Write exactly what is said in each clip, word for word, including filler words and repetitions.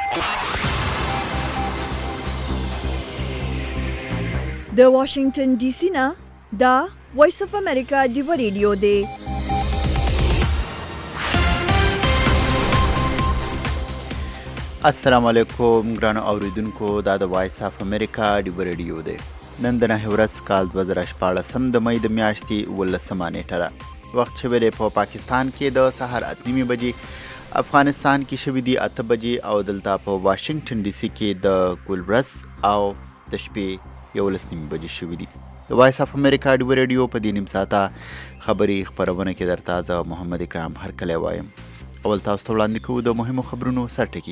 د واشنگټن ډي سي نه دا وایس اف امریکا ډیو ریډیو دی. السلام علیکم ګرانو اوریدونکو، دا د وایس اف امریکا ډیو ریډیو دی. نن د نهه ورځ کال دوه زره شپاړسم د مې د میاشتې اوولسمه نیټه ده. وخت شوی دی په پاکستان کې د سهار اته نیمې بجې، افغانستان کې شوي دي اته بجې، او دلته په واشنگټن ډي سي کې د ګل ورځ او د شپې یولس نیمې بجې شوي دي. د وایس اف امریکا ډیو ریډیو په دې نیم ساعته خبري خپرونه کې درته زه محمد اکرام هرکلی وایم. اول تاسو ته وړاندې کوو د مهمو خبرونو سرټکي.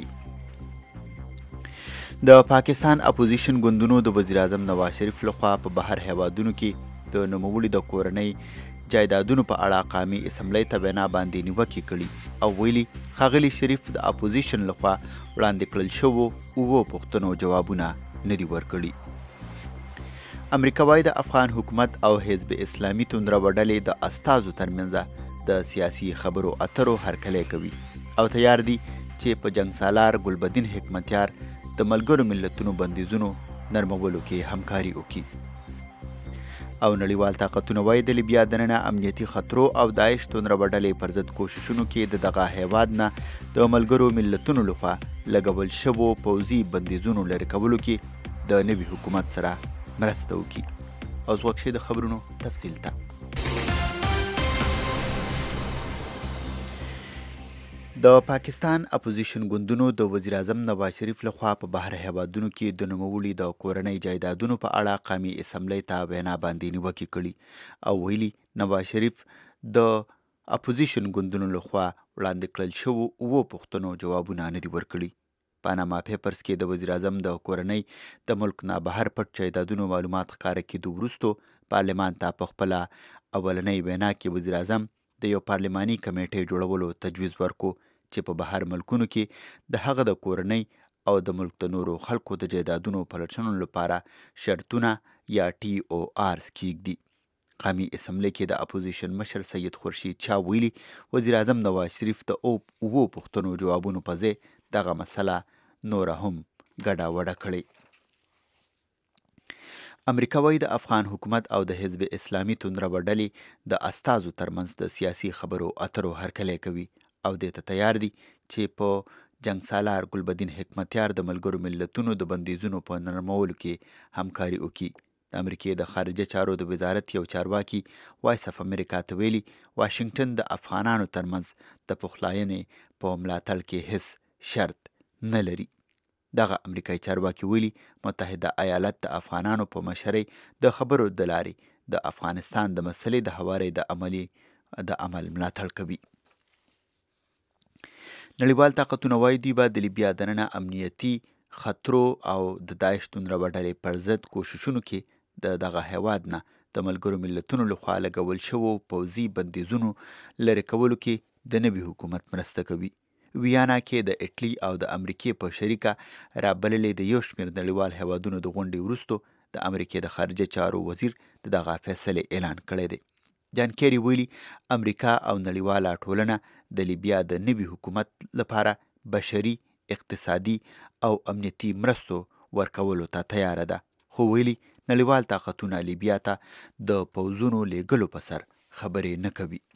د پاکستان اپوزیشن ګوندونو د وزیر اعظم نواز شریف لخوا په بهر هیوادونو کې د نوموړي د کورنۍ جایدادونو په اړه قامي اسمبلی ته بنا باندې نیوکې کړي او ویلي ښاغلي شریف د اپوزیشن لخوا وړاندې کړل شوو اوو پوښتنو جوابونه نه دي ورکړي. امریکا وايي د افغان حکومت او حزب اسلامي توندروه ډلې د استازو ترمنځ د سیاسي خبرو اترو هرکلی کوي او تیار دي چې په جنګ سالار ګلبدین حکمتیار د ملګرو ملتونو بندیزونو نرمولو کې همکاري وکړي. او نړیوال طاقتونه وايي د لیبیا دننه امنیتي خطرو او داعش توندروه ډلې پر ضد کوششونو کې د دغه هیواد نه د ملګرو ملتونو لخوا لګول شوو پوځي بندیزونو لرې کولو کې د نوي حکومت سره مرسته وکړي. اوس وخت د خبرونو تفصیل ته. د پاکستان اپوزیشن ګوندونو د وزیر اعظم نواز شریف لخوا په بهر هیوادونو کې د نوموړي د کورنۍ جایدادونو په اړه قامي اسمبلی ته وینا باندې نیوکې کړي او ویلي نواز شریف د اپوزیشن ګوندونو لخوا وړاندې کړل شوو اوو پوښتنو جوابونه نه دي ورکړي. پاناما پیپرز کې د وزیر اعظم د کورنۍ د ملک نه بهر پټ جایدادونو معلومات ښکاره کېدو وروسته پارلمان ته په خپله اولنۍ وینا کې وزیر اعظم د یو پارلماني کمیټې جوړولو تجویز ورکو چې په بهر ملکونو کې د هغه د کورنۍ او د ملک د نورو خلکو د جایدادونو پلټنو لپاره شرطونه یا ټي او آرز کېږدي. قامي اسمبلی کې د اپوزیشن مشر سید خورشید شاه ویلي وزیر اعظم نواز شریف د اوو پوښتنو جوابونو په ځای دغه مسله نوره هم ګډه وډه کړې. امریکا وايي د افغان حکومت او د حزب اسلامي توندروه ډلې د استازو ترمنځ د سیاسي خبرو اترو هرکلی کوي او دې ته تیار دي چې په جنګ سالار ګلبدین حکمتیار د ملګرو ملتونو د بندیزونو په نرمولو کې همکاري وکړي. د امریکې د خارجه چارو د وزارت یو چارواکي وایس اف امریکا ته ویلي واشنګټن د افغانانو ترمنځ د پخلاینې په ملاتړ کې هیڅ شرط نه لري. دغه امریکایي چارواکي ویلي متحده ایالات د افغانانو په مشرۍ د خبرو د لارې د افغانستان د مسلې د هواري د عملي د عمل ملاتړ کوي. نړیوال طاقتونه وايي دوی به د لیبیا دننه امنیتي خطرو او د داعش توندروه ډلې پر ضد کوششونو کې د دغه هیواد نه د ملګرو ملتونو لخوا لګول شوو پوځي بندیزونو لرې کولو کې د نوي حکومت مرسته کوي. ویانا کې د اټلی او د امریکې په شریکه رابللې د یو شمېر نړیوال هیوادونو د غونډې وروسته د امریکې د خارجه چارو وزیر د دغه فیصلې اعلان کړی دی. جان کیری ویلي امریکا او نړیواله ټولنه د لیبیا د نوي حکومت لپاره بشري، اقتصادي او امنیتي مرستو ورکولو ته تیاره ده، خو ویلي نړیوال طاقتونه لیبیا ته د پوځونو لیږلو په سر خبرې نه کوي.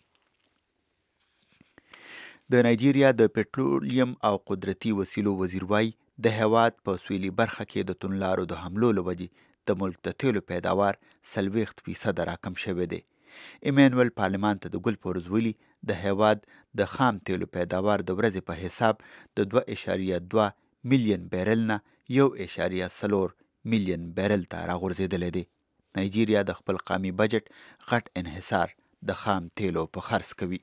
د نایجیریا د پټرولیم او قدرتي وسیلو وزیر وايي د هیواد په سویلي برخه کې د توندلارو د حملو له وجې د ملک د تیلو پیداوار څلوېښت فیصده راکم شوی دی. ایمانویل پارلمان ته د ګل په ورځ ویلي د هیواد د خام تیلو پیداوار د ورځې په حساب د دوه اعشاریه دوه میلیون بیرل نه یو اعشاریه څلور میلیون بیرل ته راغورځېدلی دی. نایجیریا د خپل قومي بجټ غټ انحصار د خام تیلو په خرڅ کوي.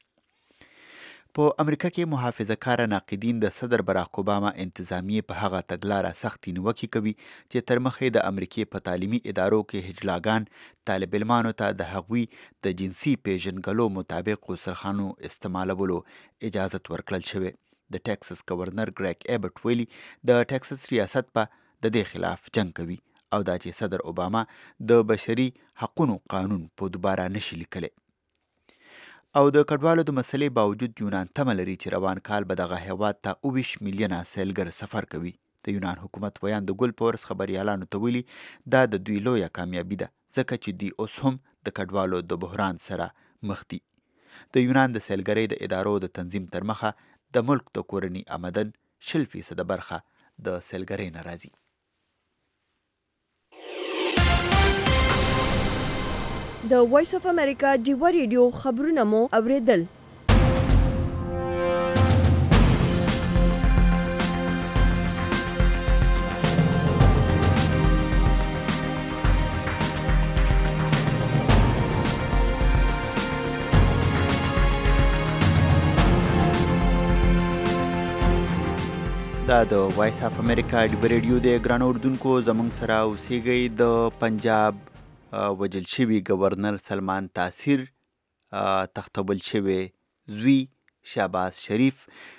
په امریکا کې محافظه کاره ناقدین د صدر براک اوباما انتظامیې په هغه تګلاره سختې نیوکې کوي چې تر مخې د امریکې په تعلیمي ادارو کې هجلاګان طالب علمانو ته د هغوی د جنسي پیژنګلو مطابق غسلخانو استعمالولو اجازت ورکړل شوی. د ټکساس گورنر ګریګ ایبټ ویلي د ټکساس ریاست په د دې خلاف جنګ کوي او دا چې صدر اوباما د بشري حقوقو قانون په دوباره نشي لیکلی. او د کډوالو د مسلې باوجود یونان تمه لري چې روان کال به دغه هیواد ته اوویشت میلیونه سیلګر سفر کوي. د یونان حکومت ویان د ګل په ورځ خبریالانو ته ویلي دا د دوی لویه کامیابي ده ځکه چې دوی اوس هم د کډوالو د بحران سره مخ دي. د یونان د سیلګرۍ د ادارو د تنظیم تر مخه د ملک د کورني آمدن شل فیصده برخه د سیلګرۍ نه راځي. د وایس اف امریکا ډیوا ریډیو خبرونه مو اوریدل. دا د وایس اف امریکا ډیوا ریډیو د ګرانو اردوونکو زموږ سره اوسېږئ. د پنجاب وجل شوي گورنر سلمان تاثیر تختول شوی زوی شهباز شریف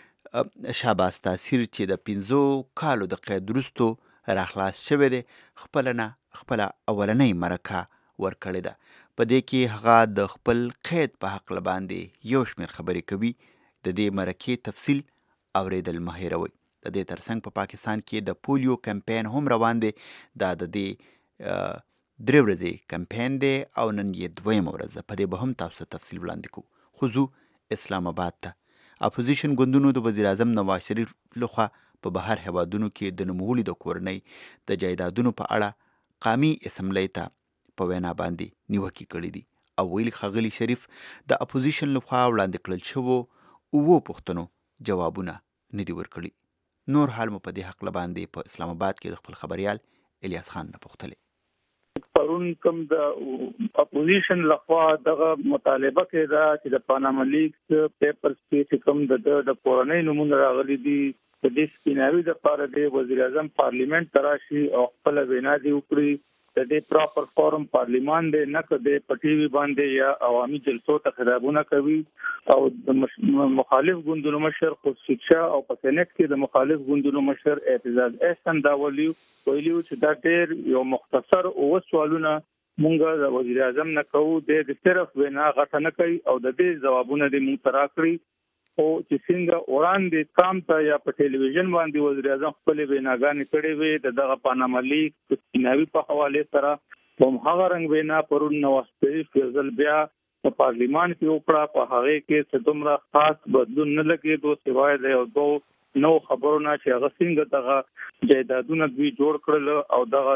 شهباز تاثیر چې د پنځو کالو د قید وروستو راخلاص شوی دی خپله نه خپله اولنۍ مرکه ورکړې ده. په دې کې هغه د خپل قید په هکله باندې یو شمېر خبرې کوي. د دې مرکې تفصیل اوریدل مه هېروئ. د دې ترڅنګ په پاکستان کې د پولیو کمپین هم روان دی. دا د دې درې ورځې کمپین دی او نن یې دویمه ورځ ده. په دې به هم تاسو ته تفصیل وړاندې کوو. خو ځو اسلام آباد ته. اپوزیشن ګوندونو د وزیر اعظم نواز شریف لخوا په بهر هیوادونو کې د نوموړي د کورنۍ د جایدادونو په اړه قامي اسمبلۍ ته په وینا باندې نیوکې کړي دي او ویلي ښاغلي شریف د اپوزیشن لخوا وړاندې کړل شوو اوو پوښتنو جوابونه نه دي ورکړي. نور حال مو په دې حق باندې په اسلام آباد کې د خپل خبريال الیاس خان نه پوښتلې. پرون کوم د اپوزیشن لخوا دغه مطالبه کې دا چې د پاناما لیکس پیپرز کې کوم د د کورنۍ نمونه راغلي دي د دې سپیناوي د لپاره د وزیر اعظم پارلیمنت تراشي او خپل وینا دی وکړي. د دې پراپر فورم پارلیمان دی نه کده پټیوي باندې یا عوامي جلسو ته خطابونه کوي او د مخالف ګوندونو مشر خو شیکشا او په سېنات کې د مخالف ګوندونو مشر اعتزاز احسان داولی ویلو چې دا ډېر یو مختصر او سوالونه مونږ د وزیر اعظم نه کوو د صرف وینا غټه نه کوي او د دې ځوابونه د مونږ تراکړي او چې څنګه وړاندې کام ته یا په ټلویزیون باندې وزیر اعظم خپل ویناګانې کړې وي د دغه پاناما لیک سپیناوي په حواله سره هم هغه رنګ وینا پرون نواز شریف فیصل بیا په پارلیمان کې وکړه. په هغه کې څه دومره خاص بدلون نه لګېدو سوای د یو دوه نو خبرونه چې هغه څنګه دغه جایدادونه دوی جوړ کړل او دغه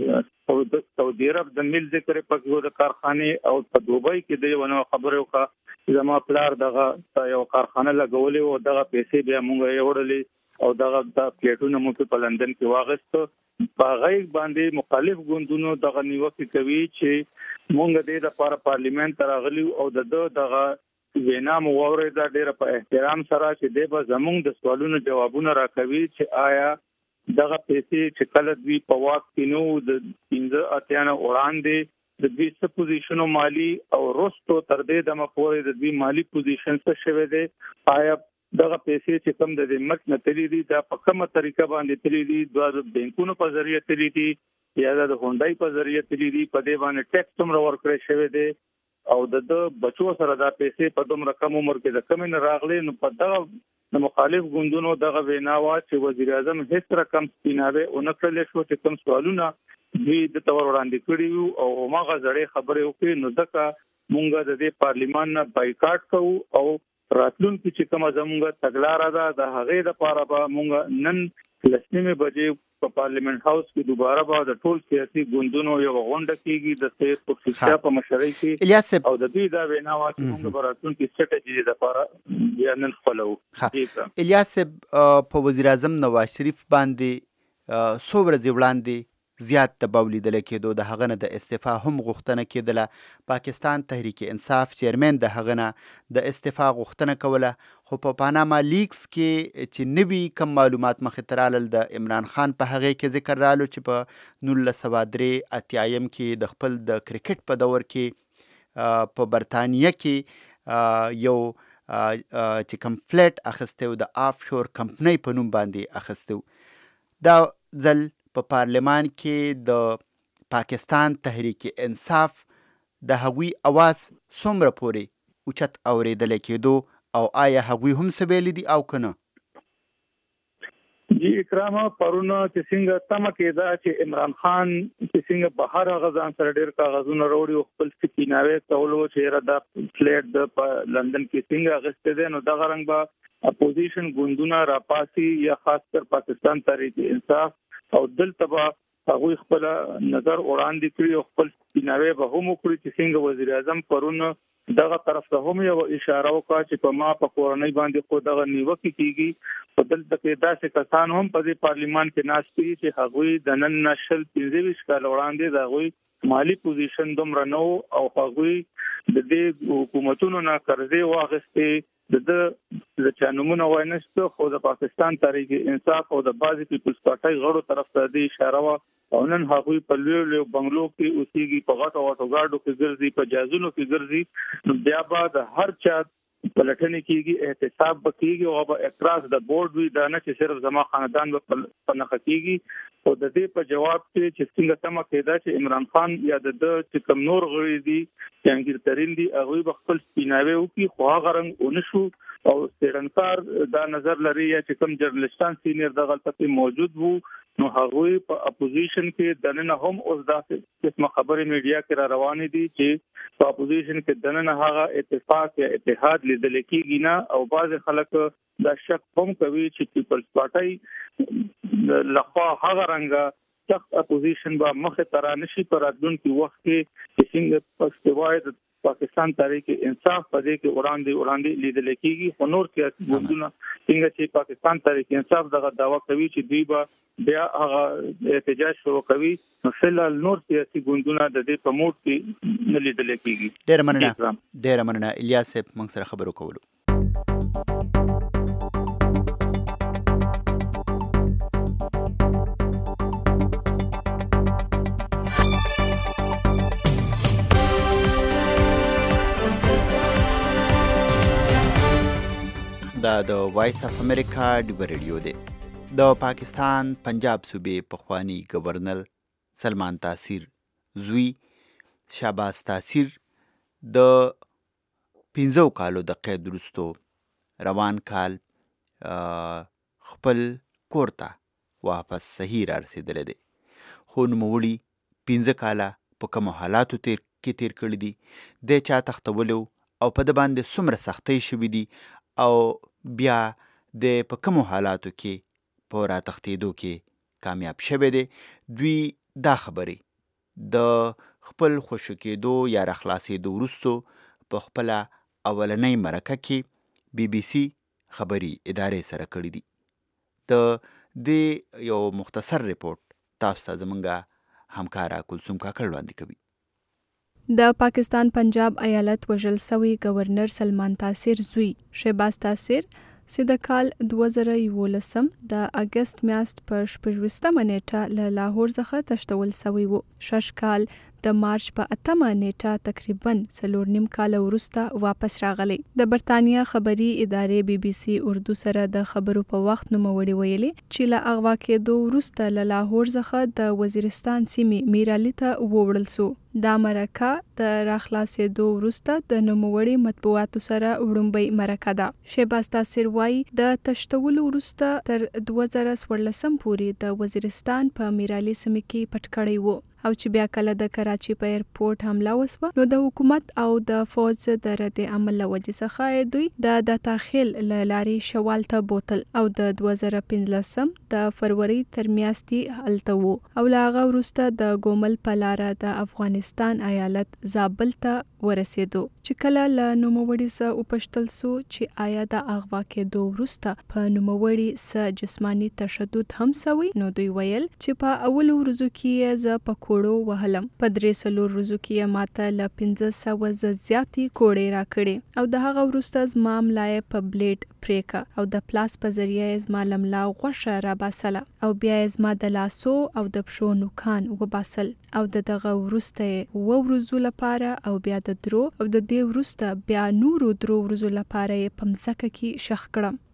د سعودي عرب د مل ذکر په د کارخانه او په دوبۍ کې د یو نو خبرو کا زما پلار دغه یو کارخانه لګولې او دغه پیسې بیا مونږ یې وړلې او دغه د پلیټونو مو په لندن کې واغست. په غیر باندې مخالف ګوندونو دغه نیوکه کوي چې مونږ د دې لپاره پارلیمنت راغلی او د دغه وینا مو اورېدا ډېر په احترام سره چې د به زمونږ د سوالونو جوابونه راکوي چې آیا دغه پیسې چې کله دوی په واک کې نو د پنځه اتیا نه وړاندې د دوی څه پوزیشنو مالی او رستو تر دې د مخورې د دوی مالی پوزیشن څه شوی دی. آیا دغه پیسې چې کوم د ملک نه تللی دي دا په کومه طریقه باندې تللی دي د بانکونو په ذریعہ تللی دي یا د هونډای په ذریعہ تللی دي په دې باندې ټیکس هم ورکړی شوی دی او د بچو سره دا پیسې په دومره کم عمر کې د کم نه راغلي. نو په دغه د مخالف ګوندونو دغه وینا وا چې وزیر اعظم هیڅ رقم سپیناوي او نکړل شو چې کوم سوالونه دوی د تور وړاندې کړي او ماغه زړې خبرې وکړي. نو ځکه مونږ د دې پارلیمان نه بایکاټ کوو او راتلونکي چې کوم زموږ تګلارې ده د هغې لپاره به مونږ نن لسنیمه بجې په پارلیمنت هاوس کې دوباره به د ټول سیاسي ګوندونو یو غونډه کیږي د سیاست په فکر په مشرۍ کې او د دې دا وینا واچ موږ براتون کې سټریټجی د لپاره یا نن خپلو. الیاس په وزیر اعظم نواز شریف باندې څو ورځې وړاندې زیات دباو لیدل کېدو د هغه نه د استعفا هم غوښتنه کېدله. پاکستان تحریک انصاف چیرمن د هغه نه د استعفا غوښتنه کوله خو په پاناما لیکس کې چې نوي کم معلومات مخې ته رالل د عمران خان په هغې کې ذکر رالو چې په نولس سوه درې اتیایم کې د خپل د کرکټ په دور کې په برطانیه کې یو چې کم فلیټ اخیستی و د آف شور کمپنۍ په نوم باندې اخیستی و. دا ځل په پارلمان کې د پاکستان تحریک انصاف د هغوی اواز څومره پورې اوچت اورېدلی کېدو او آیا هغوی هم څه ویلي دي او که نه؟ جی اکرامه پرونه چې څنګه تمه کېده چې عمران خان چې څنګه په هر غزان سره ډېر کاغذونه راوړي او خپل سپیناوي کولو چې را د فلیټ د لندن کې څنګه غسته ده نو دا غرنګ به اپوزیشن ګوندونه راپاسي یا خاص کر پاکستان تحریک انصاف او دلته به هغوی خپل نظر وړاندې کړی او خپل سپیناوي به هم وکړي چې څنګه وزیر اعظم پرونه دغه طرف ته هم یو اشاره وکړه چې په ما په کورنۍ باندې خو دغه نیوکه کیږي په دلته کې داسې کسان هم په پارلیمان کې ناست دي چې هغوی د نن نشل پنځه کال وړاندې د هغوی مالی پوزیشن دومره نو او هغوی د دې حکومتونو نه قرضې واغستې د د چانمونه واینسته خو د پاکستان تحریک انصاف او د بازي پیپلز پارټي غړو طرف ته د اشاره وا او نن هغوی په لوی لوی بنگلو کې اوسېږي په غټو غټو گاډو کې ګرځي په جازونو کې ګرځي نو بیا بعد هر چا پلټنې کېږي احتساب وکړي او په اعتراض د بورډ وی دا نه چې صرف زما خاندان په نخښه کېږي او د دې په جواب کې چې څنګه تمه کېده چې عمران خان یا د چې کم نور غړي دي جهانگیر ترین دي هغه په خپل سپیناوي او کې خو هغه رنګ ونشو او سیرنکار دا نظر لري چې کوم جرنالستان سینیئر د غلطي موجود وو نو هغه په اپوزیشن کې دنه هم اوس داسې قسمه خبرې میډیا کې را روانې دي چې په اپوزیشن کې دنه هغه اتفاق یا اتحاد لیدل کېږي نه او بعض خلک دا شک هم کوي چې پیپلز پارټي لخوا هغه رنګه سخت اپوزیشن با مخه تر نشي پر راتلونکي وخت کې څنګه پښتوای پاکستان تحریک انصاف په دې کې وړاندې وړاندې لیدل کېږي خو نور کې ګوندونه څنګه چې پاکستان تحریک انصاف دغه داوا کوي چې دوی به بیا هغه احتجاج شروع کوي نو فلال نور سیاسي ګوندونه د دې په موډ کې نه لیدل کېږي. ډېر مننه ډېر مننه الیاس صاحب موږ سره خبرو کولو. دا د وایس اف امریکا ډیو ریډیو دی. د پاکستان پنجاب صوبې پخوانی گورنر سلمان تاثیر زوی شهباز تاثیر د پنځو کالو د قید وروسته روان کال خپل کور ته واپس صحیح را رسېدلی دی خو نوموړي پنځه کاله په کومو حالاتو تیر کې تیر کړي دي دی چا تختولو او په د باندې څومره سختۍ شوي دي او بیا د په کومو حالاتو کې په را تختېدو کې کامیاب شوی دی دوی دا خبرې د خپل خوشو کېدو یا را خلاصېدو وروسته په خپله اولنۍ مرکه کې بی بی سی خبري ادارې سره کړي دي. د دې یو مختصر ریپورت تاسو ته زمونږ همکاره کلثوم کاکړ وړاندې کوي. د پاکستان پنجاب ایالت وژل سوی گورنر سلمان تاثیر زوی شهباز تاثیر چې د کال دوه زره یولسم د اګست میاشت په شپږویشتمه نیټه له لاهور څخه تښتول سوی و. شش کال د مارچ په اتمه نیټه تقریبا څلور نیم کال وروسته واپس راغلی. د برتانیا خبري ادارې بی بی سی اردو سره د خبرو په وخت نوموړي ویلي چې له اغوا کېدو وروسته له لاهور څخه د وزیرستان سیمې میرالي ته ووړل سو. دا مرکه د راخلاصېدو وروسته د نوموړي مطبوعاتو سره وړومبۍ مرکه ده. شهباز تاثیر وایي د تښتولو وروسته تر دوه زره څوارلسم پورې د وزیرستان په میرالي سیمې کې پټ کړی و او چې بیا کله د کراچي په ایرپورټ حمله وسوه نو د حکومت او د فوج د رد عمل له وجې څخه دوی د د داخل له لارې شوال ته بوتل او د دوه زره پنځلسم د فروری تر میاشتې هلته وو او له هغه وروسته د ګومل په لاره د افغانستان ایالت زابل ته ورسېدو چې کله له نوموړي څخه وپوښتل سو چې آیا د اغوا کېدو وروسته په نوموړي څه جسماني تشدد هم سوی نو دوی ویل چې په اولو ورځو کې زه په کوړو وهلم په درې څلور ورځو کې ماته له پنځه سوه زیاتې کوړې راکړې او د هغه وروسته زما ملا یې په بلیډ پرېکه او د پلاس په ذریعه یې زما له ملا غوښه راباسله او بیا یې زما د لاسو او د پښو نوکان وباسل او د دغه وروسته یې اووه ورځو لپاره او بیا د درو او د دې وروسته بیا نورو درو ورځو لپاره یې په مځکه کې ښخ کړم.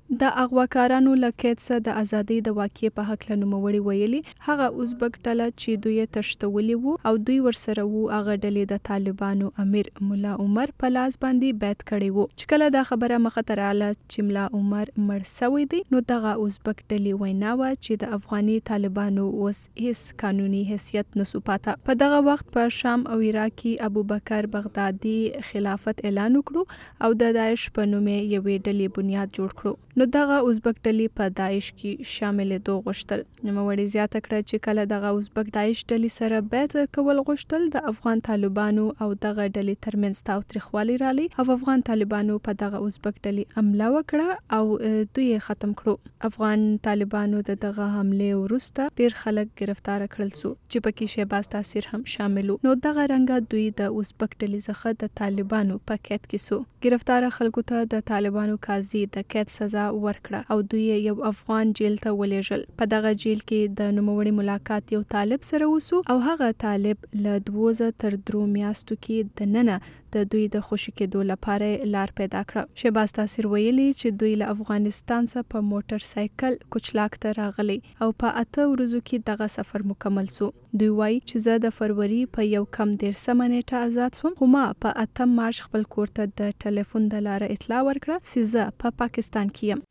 د اغواکارانو له قید څخه د ازادۍ د واقعې په هکله نوموړي ویلي هغه ازبک ډله چې دوی یې تښتولي وو او دوی ورسره وو هغه ډلې د طالبانو امیر ملا عمر په لاس باندې بیعت کړی وو. چې کله دا خبره مخه ته راغله چې ملا عمر مړ سوی دی نو دغه ازبک ډلې وینا وه چې د افغاني طالبانو اوس هیڅ قانوني حیثیت نسو پاته. په دغه وخت په شام او عراق کې ابوبکر بغدادي خلافت اعلان وکړو او د داعش په نوم یې یوې ډلې بنیاد جوړ کړو. نو دغه ازبک ډلې په داعش کې شاملېدو غوښتل. نوموړي زیاته کړه چې کله دغه ازبک داعش ډلې سره بیعت کول غوښتل د افغان طالبانو او دغه ډلې ترمنځ تاوتریخوالی راغلی او افغان طالبانو په دغه ازبک ډلې حمله وکړه او دوی یې ختم کړو. افغان طالبانو د دغه حملې وروسته ډیر خلک گرفتار کړل سو چې پکې شهباز تاثیر هم شاملو. نو دغه رنګه دوی د ازبک ډلې څخه د طالبانو په قید کې سو. گرفتار خلکو ته د طالبانو قاضي د قید سزا ورکړه او دوی یو افغان جیل ته ولېږل. په دغه جیل کې د نوموړي ملاقات یو طالب سره وسو او هغه طالب له دوه تر درو میاشتو کې د ننه د دوی د خوشي کېدو لپاره لار پیدا کړه. شهباز تاثیر ویلي چې دوی له افغانستان څخه په موټر سایکل کوچلاک ته راغلي او په اته ورځو کې دغه سفر مکمل سو. دوی وایي چې زه د فروری په یو کم دیرشمه نیټه آزاد سوم خو ما په اتم مارچ خپل کور ته د ټلیفون د لارې اطلاع ورکړه چې زه په پاکستان کې یم.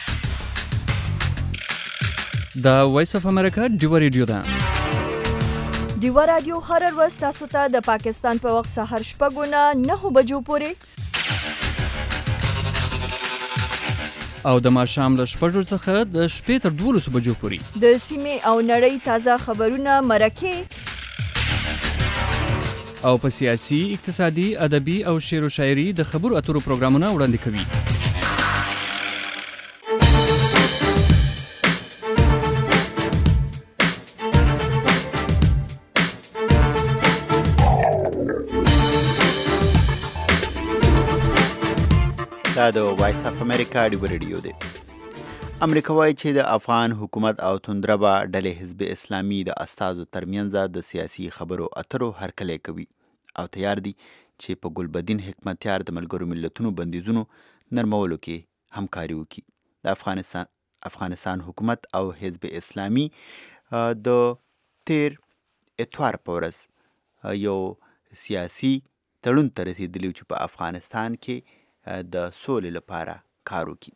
د وایس اف امریکا ډیو ریډیو ده. ډیو رادیو هر ورځ تاسو ته د پاکستان په وخت سهار شپږ نه نهه بجو پورې او د ماښام له شپږو څخه د شپې تر دولسو بجو پورې د سیمې او نړۍ تازه خبرونه مرکې او په سیاسي، اقتصادي، ادبي او شعر و شاعري د خبرو اترو پروګرامونه وړاندې کوي. دا د وایس اف امریکا ډیو ریډیو دی. امریکا وایي چې د افغان حکومت او توندربه ډلې حزب اسلامي د استازو ترمنځ د سیاسي خبرو اترو هرکلی کوي او تیار دي چې په ګلبدین حکمتیار د ملګرو ملتونو بندیزونو نرمولو کې همکاري وکړي. د افغانستان افغانستان حکومت او حزب اسلامي د تیر اتوار په ورځ یو سیاسي تړون ته رسېدلي چې په افغانستان کې د سولې لپاره کار وکړي.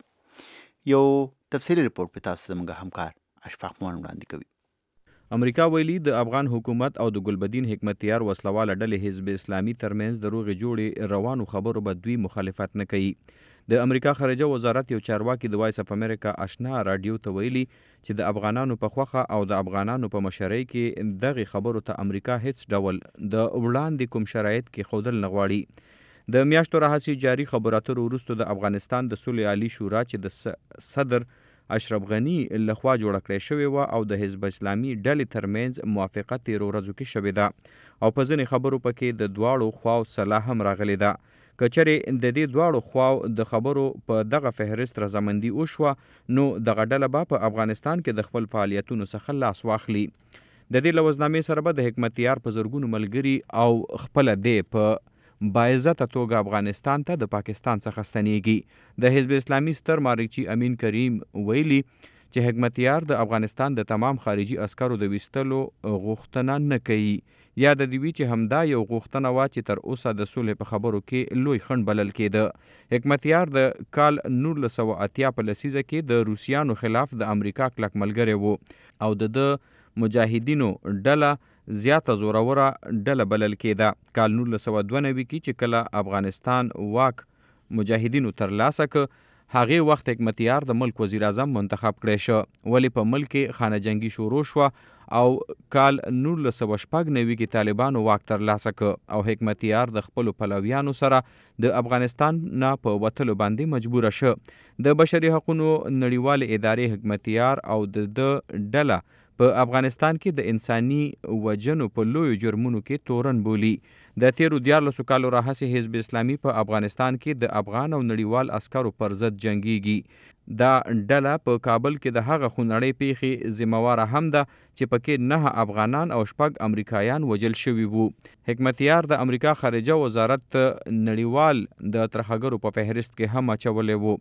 یو تفصیلي رپورټ په تاسو زموږ همکار اشفاق مومن وړاندې کوي. امریکا ویلي د افغان حکومت او د ګلبدین حکمتیار وسلواله ډلې حزب اسلامي ترمنځ د روغې جوړې روانو خبرو به دوی مخالفت نه کوي. د امریکا خارجه وزارت یو چارواکي د وایس اف امریکا آشنا رادیو ته ویلي چې د افغانانو په خوخه او د افغانانو په مشرۍ کې دغه خبرو ته امریکا هیڅ ډول د وړاندې کوم شرایط کې ښودل نه غواړي. د میاشتو راهیسې جاري خبرو اترو وروسته د افغانستان د صلح عالی شورا چې د صدر اشرف غني لخوا جوړه کړې شوې وه او د حزب اسلامي ډلې ترمنځ موافقه تیرو ورځو کې شوې ده او په ځینې خبرو پکې د دواړو خواو سلاح هم راغلې ده. که چېرې د دې دواړو خواو د خبرو په دغه فهرست رضامندي وشوه نو دغه ډله به په افغانستان کې د خپل فعالیتونو څخه لاس واخلي. د دې لوزنامې سره به د حکمتیار په زرګونو ملګري او خپله دی په باعزته توګه افغانستان ته د پاکستان څخه ستنیږي. د حزب اسلامي ستر مارکچي امین کریم ویلي چې حکمتیار د افغانستان د تمام خارجي عسکرو د ویستلو غوښتنه نه کوي. یا د دوی چې همدا یو غوښتنه وه چې تر اوسه د صلح په خبرو کې لوی خنډ بلل کېده. حکمتیار د کال نولس سوه اتیا په لسیزه کې د روسیانو خلاف د امریکا کلک ملګری و او د د مجاهدینو ډله زیاته زوروره ډله بلل کېده. کال نولس سوه دوه نوي کې چې کله افغانستان واک مجاهدینو ترلاسه که هغې وخت حکمتیار د ملک وزیر اعظم منتخب کړی شو ولی په ملک کې خانه جنگي شروع شوه او کال نولس سوه شپږ نوي کې طالبانو واک ترلاسه که او حکمتیار د خپلو پلویانو سره د افغانستان نه په وتلو باندې مجبوره شو. د بشري حقونو نړیوالې ادارې حکمتیار او د د ډله په افغانستان کې د انساني وجنو په لویو جرمونو کې تورن بولي. د تیرو دیارلسو کالو راهیسې حزب اسلامي په افغانستان کې د افغان او نړیوال عسکرو پر ضد جنګیږي. دا ډله په کابل کې د هغه خونړۍ پیښې ذمهواره هم ده چې پکې نه افغانان او شپږ امریکایان وجل شوي وو. حکمتیار د امریکا خارجه وزارت نړیوال د ترهګرو په فهرست کې هم اچولی وو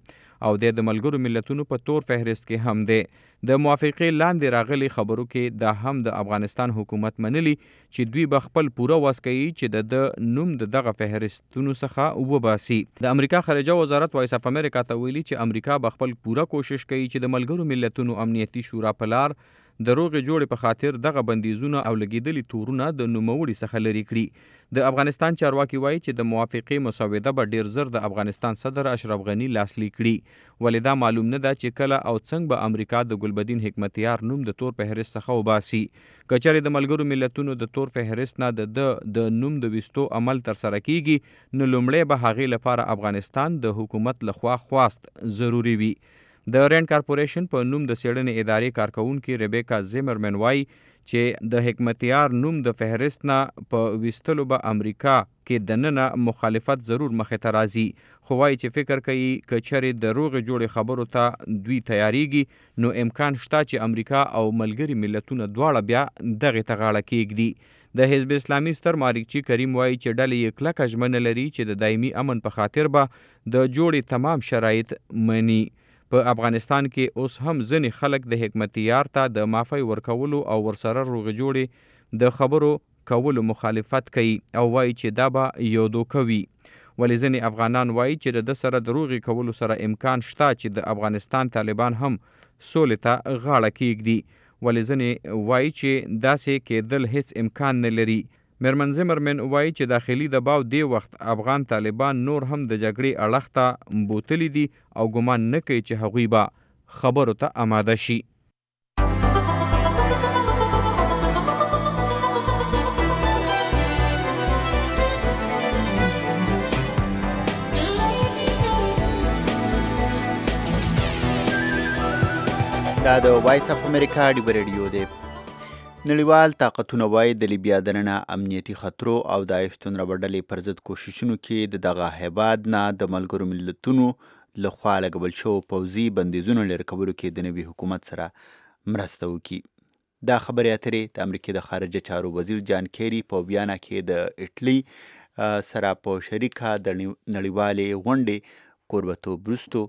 او د ملګرو ملتونو په تور فهرست کې هم دی. د موافقې لاندې راغلي خبرو کې دا هم د افغانستان حکومت منلي چې دوی به خپل پوره وس کوي چې د نوم د دغه فهرستونو څخه وباسي. د امریکا خارجه وزارت وایس اف امریکا ته ویلي چې امریکا به خپل پوره کوشش کوي چې د ملګرو ملتونو امنیتي شورا په لار د روغې جوړې په خاطر دغه بندیزونه او لګیدلي تورونه د نوموړي څخه لرې کړي. د افغانستان چارواکي وایي چې د موافقې مسوده به ډیر زر د افغانستان صدر اشرف غني لاسلیک کړي، ولې دا معلوم نه ده چې کله او څنګه به امریکا د ګلبدین حکمتیار نوم د تور فهرست څخه وباسي. که چېرې د ملګرو ملتونو د تور فهرست نه د د نوم د ویستو عمل ترسره کیږي، نو لومړی به هغې لپاره افغانستان د حکومت لخوا خواست ضروري وي. د رینډ کارپوریشن په نوم د څېړنې ادارې کارکونکي ریبیکا زیمرمن وایي چې د حکمتیار نوم د فهرست نه په ویستلو به امریکا کې دننه مخالفت ضرور مخې ته راځي، خو وایي چې فکر کوي که چېرې د روغې جوړې خبرو ته دوی تیاریږي نو امکان شته چې امریکا او ملګري ملتونه دواړه بیا دغې ته غاړه کیږدي. د حزب اسلامي ستر مارکچي کریم وایي چې ډلې یې کلکه ژمنه لري چې د دایمي امن په خاطر به د جوړې تمام شرایط مني. په افغانستان کې اوس هم ځینې خلک د حکمتیار ته د معافی ورکولو او ورسره روغې جوړې د خبرو کولو مخالفت کوي او وایي چې دا به یو دوکه وي. ولې ځینې افغانان وایي چې د سره د روغې کولو سره امکان شته چې د افغانستان طالبان هم سولې ته غاړه کیږدي، ولې ځینې وایي چې داسې کېدل هیڅ امکان نه لري. میرمن زیمرمن وایي چې داخلي دباو دی وخت افغان طالبان نور هم د جګړې اړخ ته بوتلي دي او ګمان نه کوي چې هغوی به خبرو ته آماده شي. دا د وایس اف امریکا ډیو ریډیو دی. نړیوال طاقتونه وایي د لیبیا دننه امنیتي خطرو او د داعش ربړډلې پر ضد کوششونو کې د دغه هیواد نه د ملګرو ملتونو لخوا لګول شوو پوځي بندیزونو لرې کولو کې د نوي حکومت سره مرسته وکړي. دا خبرې اترې د امریکې د خارجه چارو وزیر جان کیری په ویانا کې د اټلی سره په شریکه د نړیوالې غونډې کوربتوب وروستو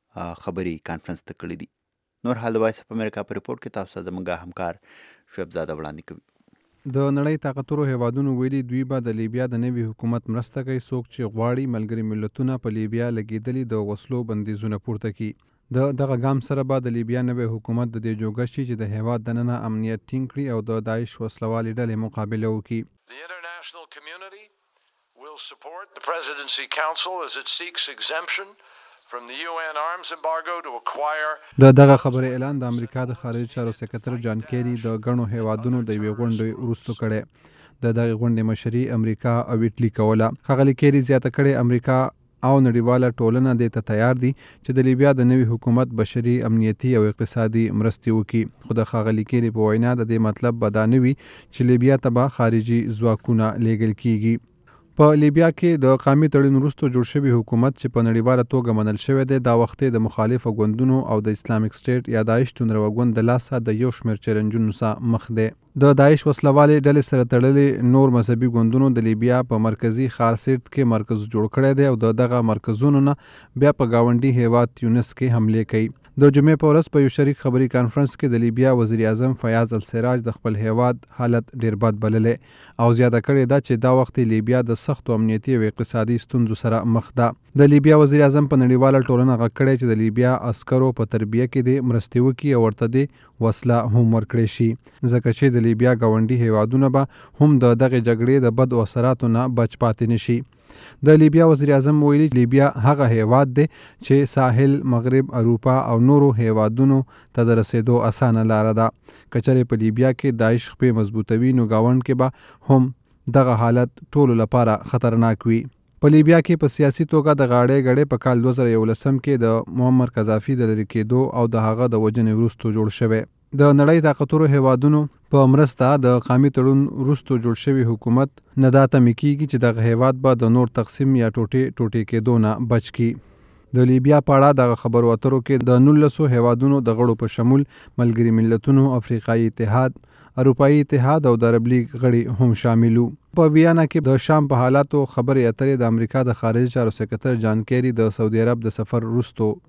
خبري کانفرنس ته کړي دي. نور حال د وایس اف امریکا په رپورټ کې تاسو ته زموږ همکار شعیب زاده وړاندې کوي. د نړۍ طاقتورو هیوادونو ویلي دوی به د لیبیا د نوي حکومت مرسته کوي څوک چې غواړي ملګري ملتونه په لیبیا لګېدلي د وسلو بندیزونه پورته کړي. د دغه ګام سره به د لیبیا نوی حکومت د دې جوګه شي چې د هیواد دننه امنیت ټینګ کړي او د داعش وسلوالې ډلې مقابله وکړي. The international community will support the Presidency Council as it seeks exemption from the U N arms embargo to acquire. د دغه خبرې اعلان د امریکا د خارجه چارو سکرټر جان کیری د غنو هیوادونو د یوې غونډې وروسته کړي. د دغه غونډې مشري امریکا او ایټلی کوله. ښاغلي کیری زیاته کړې امریکا او نړیواله ټولنه دې ته تیار دي چې د لیبیا د نوي حکومت بشري امنیتي او اقتصادي مرستې وکړي. خو د ښاغلي کیری په وینا د دې مطلب به دا نه وي چې لیبیا ته به خارجي ځواکونه لیږل کیږي. په لیبیا کې د قومي تړون وروسته جوړ شوی حکومت چې په نړیواله توګه منل شوی دی دا وخت د مخالفو ګوندونو او د اسلامیک سټیټ یا داعش توندروګوند د لاسه د یو شمېر چیلنجونو سره مخ دی. د داعش وسلوالې ډلې سره تړلې نور مذهبي ګوندونو د لیبیا په مرکزی خارسیټ کې مرکز جوړ کړی دی او د دغه مرکزونو نه بیا په گاونډي هیواد تیونس کې حمله کوي. د جمعې په ورځ په یو شریک خبري کانفرنس کې د لیبیا وزیر اعظم فیاض السراج د خپل هیواد حالت ډیر بد بللې او زیاته کړې ده چې دا وخت لیبیا د سختو امنیتي او اقتصادي ستونزو سره مخ ده. د لیبیا وزیر اعظم په نړیواله ټولنه غږ کړی چې د لیبیا عسکرو په تربیه کې د مرستې وکړي او ورته د وسله هم ورکړي شي ځکه چې د لیبیا ګاونډي هیوادونه به هم د دغه جګړې د بد اثراتو نه بچ پاتې نشي. د لیبیا وزیر اعظم ویلي لیبیا هغه هیواد دی چې ساحل مغرب اروپا او نورو هیوادونو ته د رسیدو اسانه لاره ده. که چېرې په لیبیا کې داعش خپې مضبوطوي نو ګاونډ کې به هم دغه حالت ټولو لپاره خطرناک وي. په لیبیا کې په سیاسي توګه د غاړې غړې په کال دوه زره یولسم کې د معمر قذافي د لرې کېدو او د هغه د وژنې وروسته جوړ شوی. د نړۍ طاقتورو هیوادونو په مرسته د قومي تړون وروسته جوړ شوی حکومت نه دا تمې کیږي چې دغه هیواد به د نور تقسیم یا ټوټې ټوټې کېدو نه بچ کړي. د لیبیا په اړه دغه خبرو اترو کې د نولسو هیوادونو د غړو په شمول ملګري ملتونو، افریقایي اتحاد، اروپایي اتحاد او د عرب لیگ غړي هم شامل وو. په ویانا کې د شام په حالاتو خبرې اترې د امریکا د خارجه چارو سکرټر جان کیری د سعودي عرب د سفر وروسته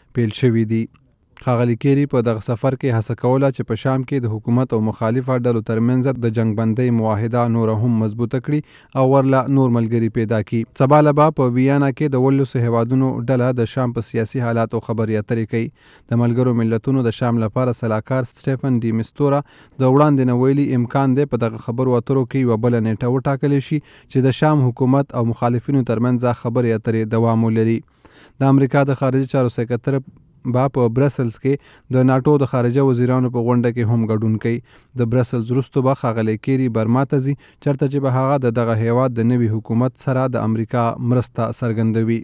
پیل شوي دي. ښاغلي کیری په دغه سفر کې هڅه کوله چې په شام کې د حکومت او مخالفه ډلو ترمنځ د جنگ بندۍ معاهده نور هم مضبوطه کړي او ورله نور ملګري پیدا کړي. سبا له به په ویانا کې د ولسو هیوادونو ډله د شام په سیاسي حالاتو خبرې اترې کوي. د ملګرو ملتونو د شام لپاره سلاکار سټیفن ډي میستورا د وړاندې نه ویلي امکان دی په دغه خبرو اترو کې یوه بله نیټه وټاکلی شي چې د شام حکومت او مخالفینو ترمنځ خبرې اترې دوام ولري. د امریکا د خارجي چارو سکرتر با په برسلز کې د ناټو د خارجه وزیرانو په غونډه کې هم ګډون کوي. د برسلز وروسته به ښاغلی کیری برما ته ځي چېرته چې به هغه د دغه هیواد د نوي حکومت سره د امریکا مرسته څرګندوي.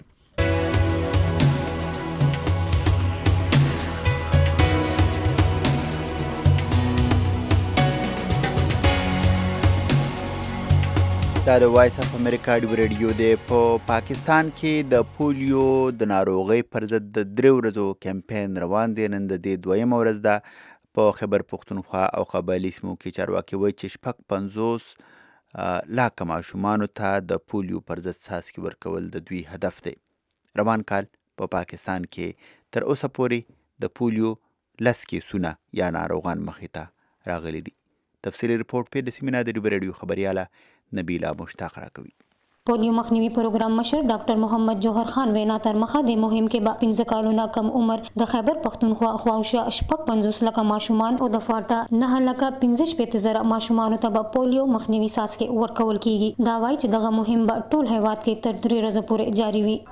دا د وایس اف امریکا ډیو ریډیو دی. په پاکستان کې د پولیو د ناروغۍ پر ضد د درې ورځو کمپین روان دی. نن د دې دویمه ورځ ده. په خیبر پښتونخوا او قبایلي سیمو کې چارواکي وایي چې شپږ پنځوس لاکه ماشومانو ته د پولیو پر ضد څاڅکي ورکول د دوی هدف دی. روان کال په پاکستان کې تر اوسه پورې د پولیو لس کیسونه یا ناروغان مخې ته راغلي دي. تفصیلي رپورټ په د سیمینار د ډیو ریډیو خبرياله نبیلا مشتاق راکوي. پولیو مخنیوي پروګرام مشر ډاکټر محمد جوهر خان وینا تر مخه د مهم کې با پنځه کالونه کم عمر د خیبر پښتونخوا خواوشا شپږ پنځوس لکه ماشومان او د فاټا نه لکه پنځه شپېته زره ماشومانو ته به پولیو مخنیوي څاڅکي ورکول کیږي. دا وایي چې دغه مهم به ټول هیواد کې تر درې ورځې پورې جاری وي.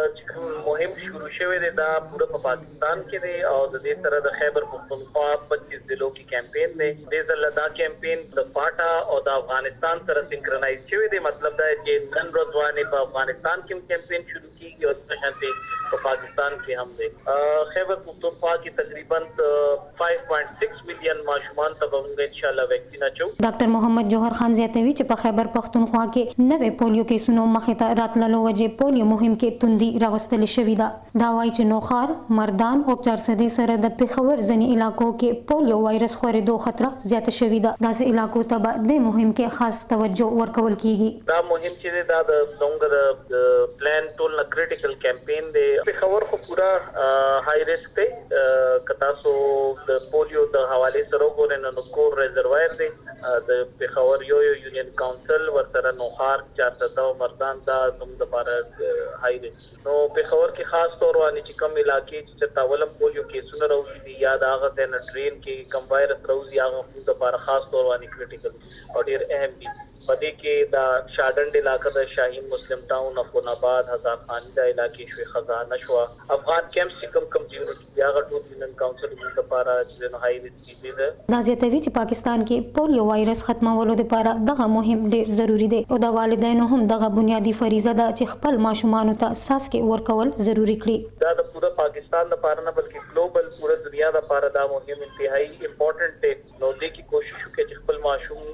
مهم شروع شوی دی دا پوره په پاکستان کې دی او د دې سره د خیبر پښتونخوا پچیس ضلعو کې کمپین دی. د ځل دا کمپین د فاټا او د افغانستان سره سنکرنایز شوی دی. مطلب دا چې نن ورځ باندې په افغانستان کې کمپین شروع کیږي او په شانتي په پاکستان کې هم دی. خیبر پښتونخوا کې تقریبا پنځه پوائنټ شش میلیون ماشومان ته به ان شاء الله ویکسین اچو. ډاکټر محمد جوهر خان زیاتوي چې په خیبر پښتونخوا کې نوې پولیو کیسونو مخې ته راتللو وجې پولیو مهم کې توندي راوستل شوې ده. دا وایي چې نوخار، مردان او چارسدې سره د پېښور ځینې علاقو کې پولیو وایرس خورېدو خطر زیاته شوې ده. داسې علاقو ته به د مهم کې خاص توجه ورکول کیږي. دا مهم چې دا د څنګه د پلان ټول نه کریټیکل کمپین دی. پېښور خو پورا های ریسک دی. کتا سو د پولیو د حواله سره وګورئ نو کور ریزروایر دی. د پېښور یو یو یونین کونسل ورسره نوخار، چارسده او مردان دا زموږ لپاره های ریسک. نو پېښور کې خاص طور باندې چې کوم علاقې چې تاولم پولیو کیسونه راوځي دي یا دا هغه د ټرین کې کم وایرس راوځي هغه د لپاره خاص طور باندې کریټیکل او ډیر اهم دي. په دې کې دا شاډنډ علاقې د شاهین مسلم ټاون، افغاناباد، هزار خان د علاقې شوي خزانه شو، افغان کیمپ چې کوم کوم یونټ یا غټو یونین کونسل د لپاره چې نو هاي ریسک دي. دا زیاتوي چې پاکستان کې پولیو وایرس ختمولو لپاره دغه مهم ډیر ضروری دی او د والدینو هم دغه بنیادی فریضه ده چې خپل ماشومانو ته څاڅکي ورکول ضروری کړي. دا د پوره پاکستان لپاره نه بلکې ګلوبل پوره دنیا لپاره دا مهم انتهایی امپورټنٹ دی. نو دې کې کوشش وکړي چې خپل ماشوم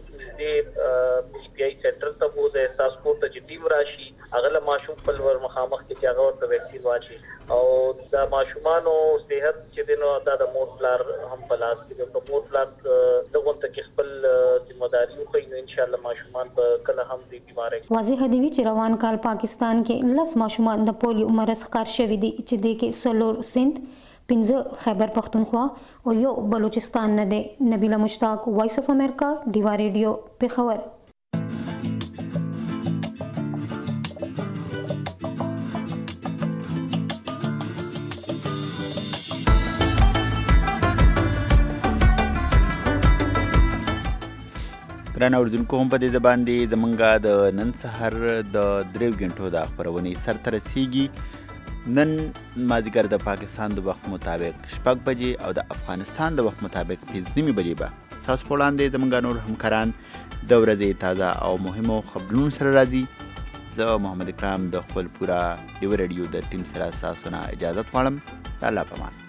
دې پی پی آی سنټر ته وو د احساس کوټ ته ټیم راشي هغه له ماشوم خپل ور مخامخ کې هغه ورته ویکسین واچي او د ماشومانو صحت چې دینو دا د مور پلار هم پلاس کې د مور پلار دغه ته کې خپل ذمہداري وکړي نو ان شاء الله ماشومان په کله هم دې بیماری. واضح دی چې روان کال پاکستان کې لس ماشومان د پولیو مرض ښکار شوي دي چې د کې سلور سند، پنځه خیبر پښتونخوا او یو بلوچستان نه دی. نبیلا مشتاق، وایس اف امریکا، ډیوا ریډیو، پېښور. ګران اوریدونکو هم په دې ځای باندې زمونږ د نن سهار د دریو غنټو د خپرونې سرته رسیږي. نن مازدیګر د پاکستان د وخت مطابق شپږ بجې او د افغانستان د وخت مطابق پنځه نیمې بجې به ستاسو په وړاندې زمونږ نور همکاران د ورځې تازه او مهمو خبرونو سره راځي. زه محمد اکرام د خپل پوره ډیو ریډیو د ټیم سره ستاسو نه اجازت غواړم. د الله په امان.